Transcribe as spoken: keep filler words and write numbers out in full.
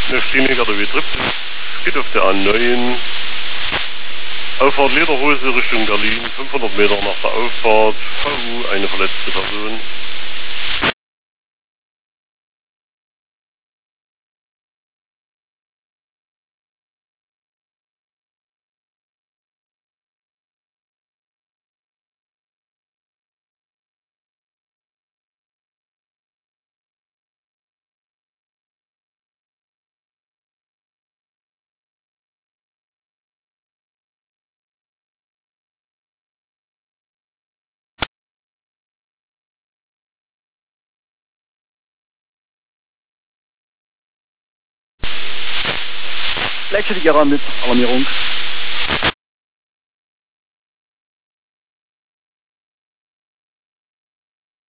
Eine Stehniger der W dreißig geht auf der A neun. Auffahrt Lederhose Richtung Berlin, fünfhundert Meter nach der Auffahrt, V U, eine verletzte Person. Gleichzeitig mit Alarmierung.